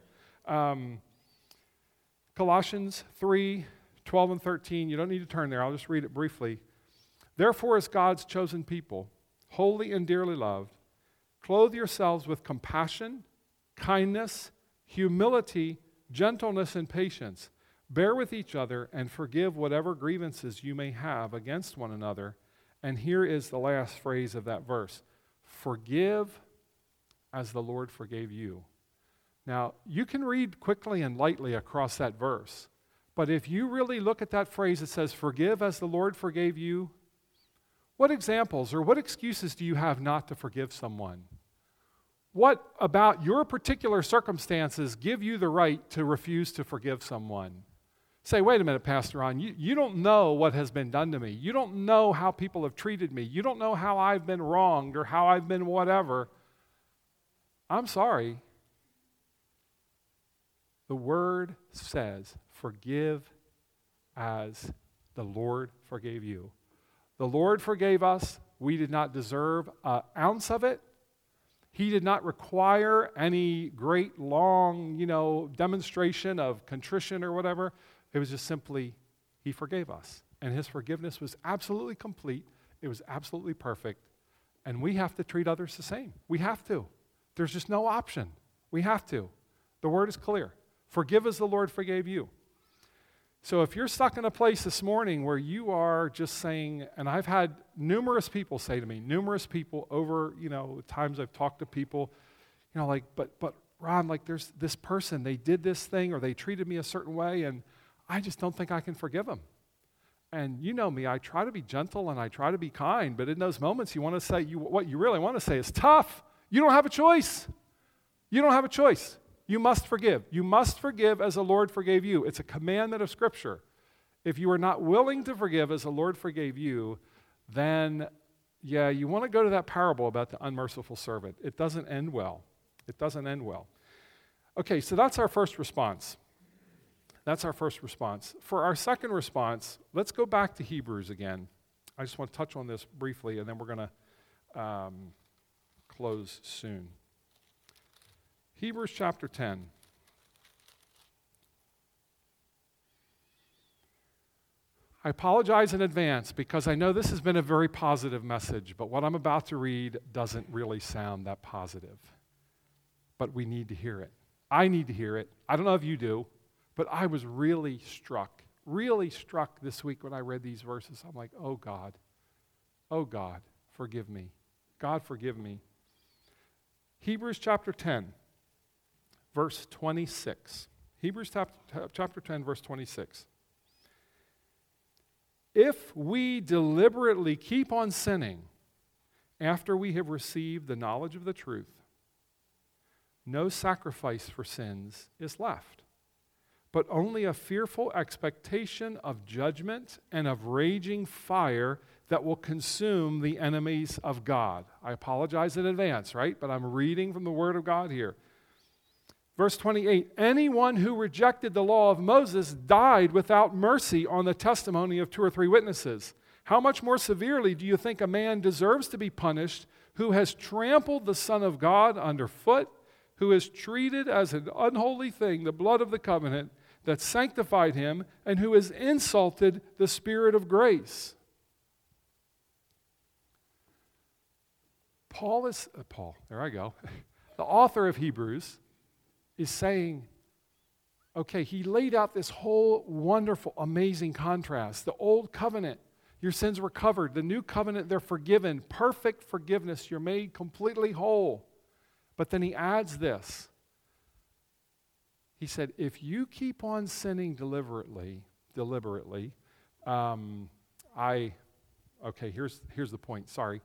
Colossians 3, 12 and 13, you don't need to turn there. I'll just read it briefly. Therefore, as God's chosen people, holy and dearly loved, clothe yourselves with compassion, kindness, humility, gentleness, and patience. Bear with each other and forgive whatever grievances you may have against one another. And here is the last phrase of that verse. Forgive as the Lord forgave you. Now, you can read quickly and lightly across that verse, but if you really look at that phrase that says, forgive as the Lord forgave you, what examples or what excuses do you have not to forgive someone? What about your particular circumstances give you the right to refuse to forgive someone? Say, wait a minute, Pastor Ron, you don't know what has been done to me. You don't know how people have treated me. You don't know how I've been wronged or how I've been whatever. I'm sorry. The Word says, forgive as the Lord forgave you. The Lord forgave us. We did not deserve an ounce of it. He did not require any great, long, demonstration of contrition or whatever. It was just simply, he forgave us. And his forgiveness was absolutely complete. It was absolutely perfect. And we have to treat others the same. We have to. There's just no option. We have to. The word is clear. Forgive as the Lord forgave you. So if you're stuck in a place this morning where you are just saying, and I've had numerous people say to me, over, times I've talked to people, but Ron, there's this person, they did this thing or they treated me a certain way and I just don't think I can forgive them. And you know me, I try to be gentle and I try to be kind, but in those moments you want to say, what you really want to say is tough. You don't have a choice. You don't have a choice. You must forgive. You must forgive as the Lord forgave you. It's a commandment of Scripture. If you are not willing to forgive as the Lord forgave you, then, you want to go to that parable about the unmerciful servant. It doesn't end well. It doesn't end well. Okay, so that's our first response. That's our first response. For our second response, let's go back to Hebrews again. I just want to touch on this briefly, and then we're going to close soon. Hebrews chapter 10. I apologize in advance because I know this has been a very positive message, but what I'm about to read doesn't really sound that positive. But we need to hear it. I need to hear it. I don't know if you do, but I was really struck this week when I read these verses. I'm like, oh God, forgive me. God, forgive me. Hebrews chapter 10, verse 26. Hebrews chapter 10, verse 26. If we deliberately keep on sinning after we have received the knowledge of the truth, no sacrifice for sins is left, but only a fearful expectation of judgment and of raging fire that will consume the enemies of God. I apologize in advance, right? But I'm reading from the Word of God here. Verse 28, anyone who rejected the law of Moses died without mercy on the testimony of 2 or 3 witnesses. How much more severely do you think a man deserves to be punished who has trampled the Son of God underfoot, who has treated as an unholy thing the blood of the covenant that sanctified him, and who has insulted the Spirit of grace? The author of Hebrews is saying, okay, he laid out this whole wonderful, amazing contrast. The old covenant, your sins were covered. The new covenant, they're forgiven. Perfect forgiveness. You're made completely whole. But then he adds this. He said, if you keep on sinning deliberately, here's the point, sorry.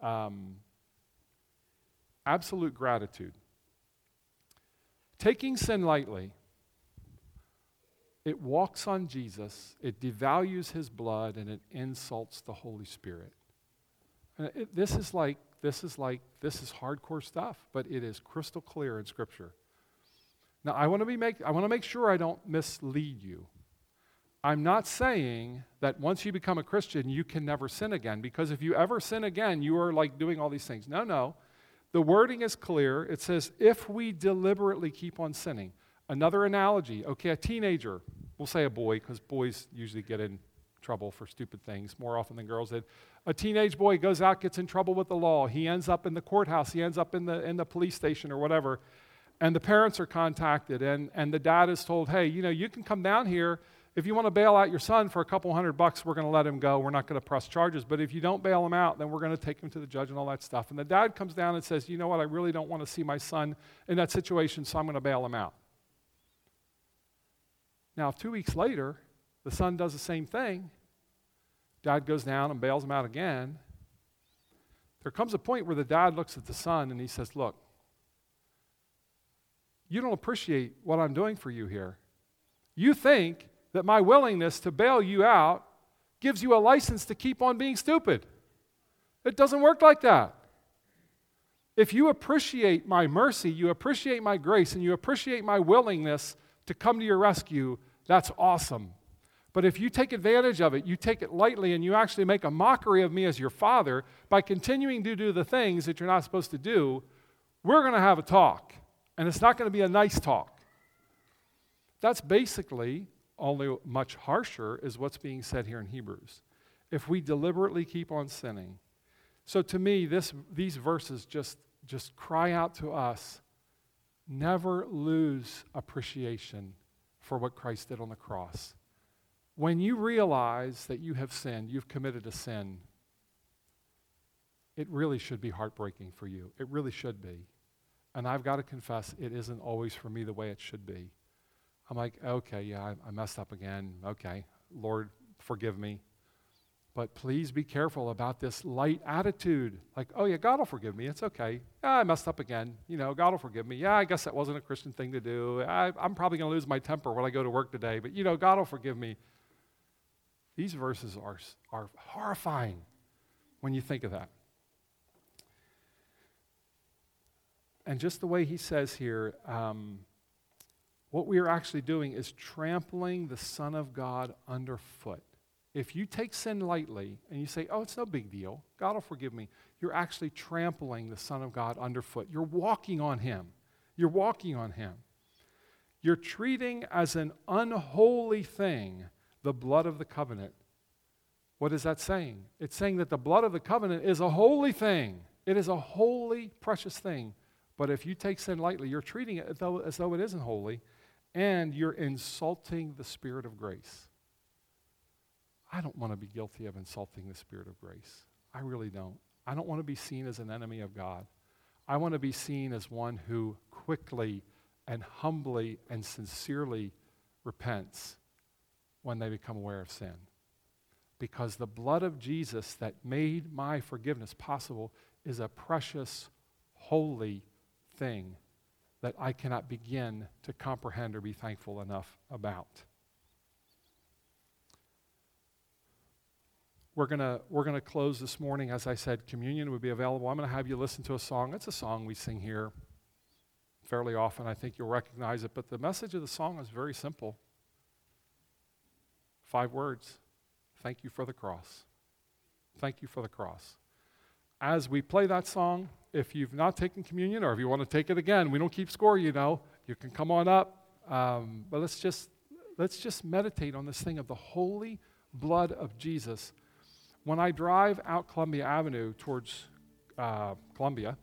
Absolute gratitude. Taking sin lightly, it walks on Jesus, it devalues his blood, and it insults the Holy Spirit. This is hardcore stuff, but it is crystal clear in Scripture. Now, I want to make sure I don't mislead you. I'm not saying that once you become a Christian, you can never sin again, because if you ever sin again, you are like doing all these things. No. The wording is clear. It says, if we deliberately keep on sinning. Another analogy, okay, a teenager, we'll say a boy, because boys usually get in trouble for stupid things more often than girls did. A teenage boy goes out, gets in trouble with the law. He ends up in the courthouse. He ends up in the police station or whatever. And the parents are contacted, and the dad is told, hey, you can come down here. If you want to bail out your son for a couple $100, we're going to let him go. We're not going to press charges. But if you don't bail him out, then we're going to take him to the judge and all that stuff. And the dad comes down and says, you know what, I really don't want to see my son in that situation, so I'm going to bail him out. Now, 2 weeks later, the son does the same thing. Dad goes down and bails him out again. There comes a point where the dad looks at the son and he says, look, you don't appreciate what I'm doing for you here. You think that my willingness to bail you out gives you a license to keep on being stupid. It doesn't work like that. If you appreciate my mercy, you appreciate my grace, and you appreciate my willingness to come to your rescue, that's awesome. But if you take advantage of it, you take it lightly, and you actually make a mockery of me as your father by continuing to do the things that you're not supposed to do, we're going to have a talk, and it's not going to be a nice talk. That's basically, only much harsher, is what's being said here in Hebrews. If we deliberately keep on sinning. So to me, these verses just cry out to us, never lose appreciation for what Christ did on the cross. When you realize that you have sinned, you've committed a sin, it really should be heartbreaking for you. It really should be. And I've got to confess, it isn't always for me the way it should be. I'm like, okay, yeah, I messed up again. Okay, Lord, forgive me. But please be careful about this light attitude. Like, oh yeah, God will forgive me. It's okay. Yeah, I messed up again. God will forgive me. Yeah, I guess that wasn't a Christian thing to do. I'm probably going to lose my temper when I go to work today. But, God will forgive me. These verses are horrifying when you think of that. And just the way he says here, what we are actually doing is trampling the Son of God underfoot. If you take sin lightly and you say, oh, it's no big deal, God will forgive me, you're actually trampling the Son of God underfoot. You're walking on him. You're walking on him. You're treating as an unholy thing the blood of the covenant. What is that saying? It's saying that the blood of the covenant is a holy thing. It is a holy, precious thing. But if you take sin lightly, you're treating it as though it isn't holy, and you're insulting the Spirit of grace. I don't want to be guilty of insulting the Spirit of grace. I really don't. I don't want to be seen as an enemy of God. I want to be seen as one who quickly and humbly and sincerely repents when they become aware of sin. Because the blood of Jesus that made my forgiveness possible is a precious, holy thing that I cannot begin to comprehend or be thankful enough about. We're gonna close this morning. As I said, communion would be available. I'm going to have you listen to a song. It's a song we sing here fairly often. I think you'll recognize it. But the message of the song is very simple. 5 words. Thank you for the cross. Thank you for the cross. As we play that song, if you've not taken communion or if you want to take it again, we don't keep score, you know. You can come on up. But let's just meditate on this thing of the holy blood of Jesus. When I drive out Columbia Avenue towards Columbia,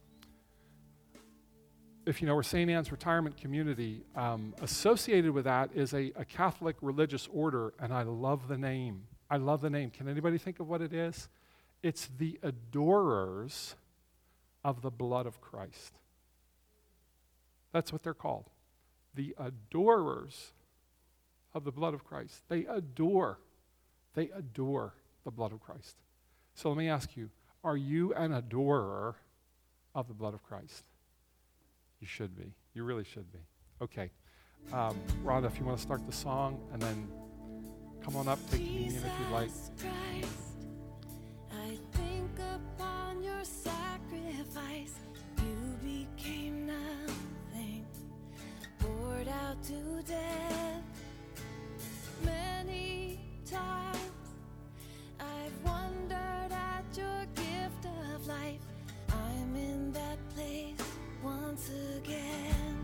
if you know, we're St. Anne's Retirement Community, associated with that is a Catholic religious order, and I love the name. I love the name. Can anybody think of what it is? It's the adorers of the blood of Christ. That's what they're called. The adorers of the blood of Christ. They adore the blood of Christ. So let me ask you, are you an adorer of the blood of Christ? You should be. You really should be. Okay. Rhonda, if you want to start the song, and then come on up, take communion if you'd like. Christ, I think upon your sacrifice. You became nothing, poured out to death. Many times I've wondered at your gift of life. I'm in that place once again.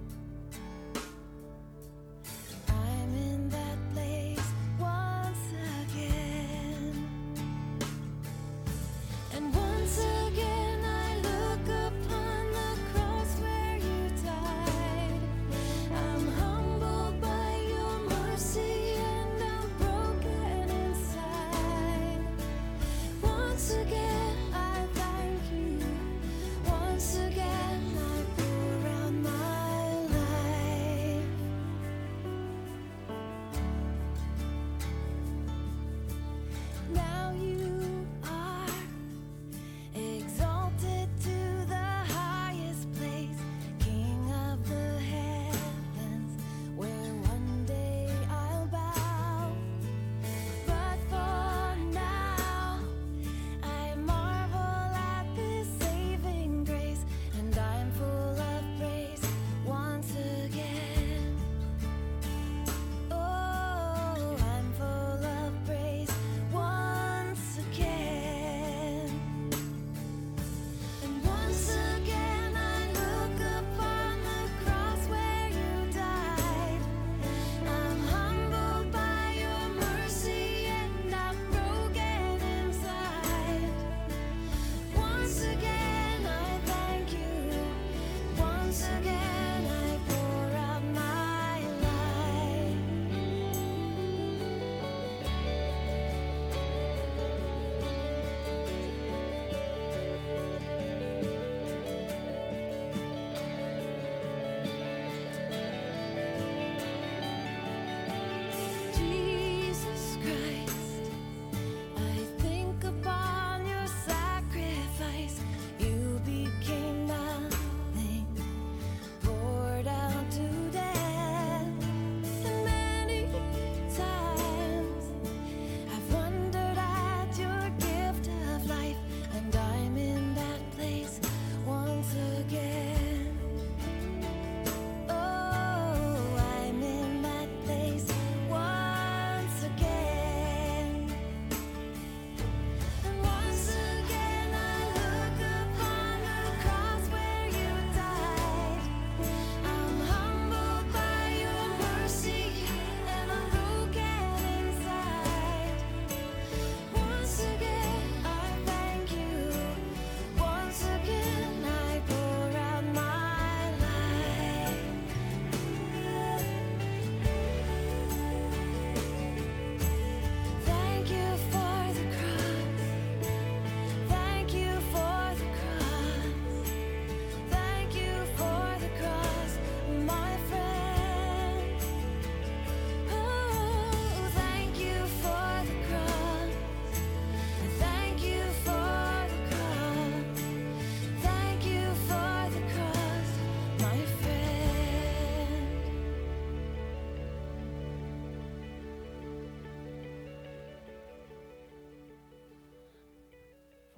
I'm in that place once again. And once again I look upon the cross where you died. I'm humbled by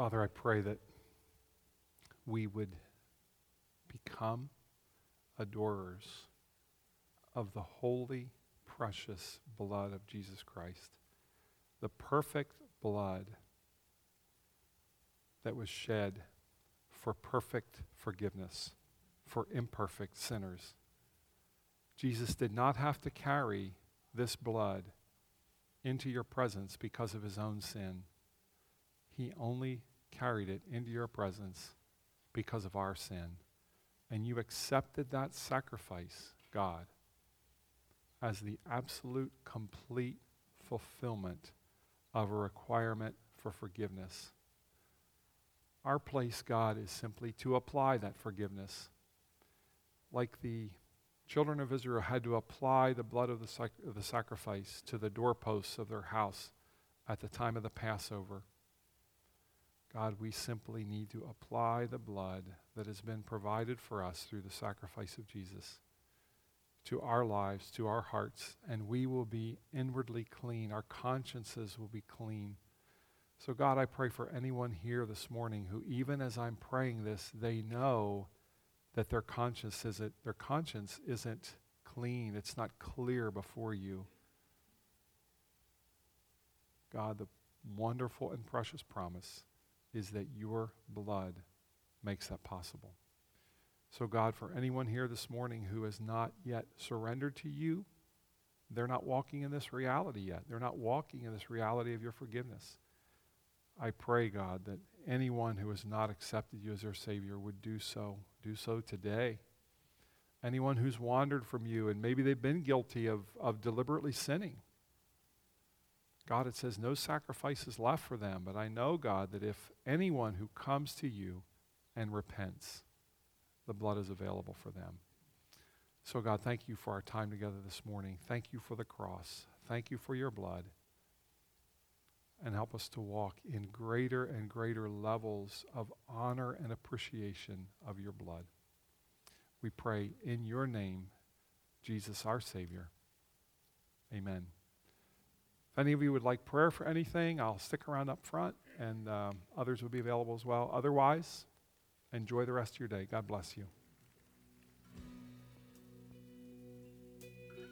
Father, I pray that we would become adorers of the holy, precious blood of Jesus Christ, the perfect blood that was shed for perfect forgiveness, for imperfect sinners. Jesus did not have to carry this blood into your presence because of his own sin. He only carried it into your presence because of our sin. And you accepted that sacrifice, God, as the absolute, complete fulfillment of a requirement for forgiveness. Our place, God, is simply to apply that forgiveness. Like the children of Israel had to apply the blood of the sacrifice to the doorposts of their house at the time of the Passover. God, we simply need to apply the blood that has been provided for us through the sacrifice of Jesus to our lives, to our hearts, and we will be inwardly clean. Our consciences will be clean. So God, I pray for anyone here this morning who, even as I'm praying this, they know that their conscience isn't clean. It's not clear before you. God, the wonderful and precious promise is that your blood makes that possible. So God, for anyone here this morning who has not yet surrendered to you, they're not walking in this reality yet. They're not walking in this reality of your forgiveness. I pray, God, that anyone who has not accepted you as their Savior would do so today. Anyone who's wandered from you and maybe they've been guilty of deliberately sinning. God, it says no sacrifice is left for them, but I know, God, that if anyone who comes to you and repents, the blood is available for them. So God, thank you for our time together this morning. Thank you for the cross. Thank you for your blood. And help us to walk in greater and greater levels of honor and appreciation of your blood. We pray in your name, Jesus our Savior. Amen. If any of you would like prayer for anything, I'll stick around up front, and others will be available as well. Otherwise, enjoy the rest of your day. God bless you.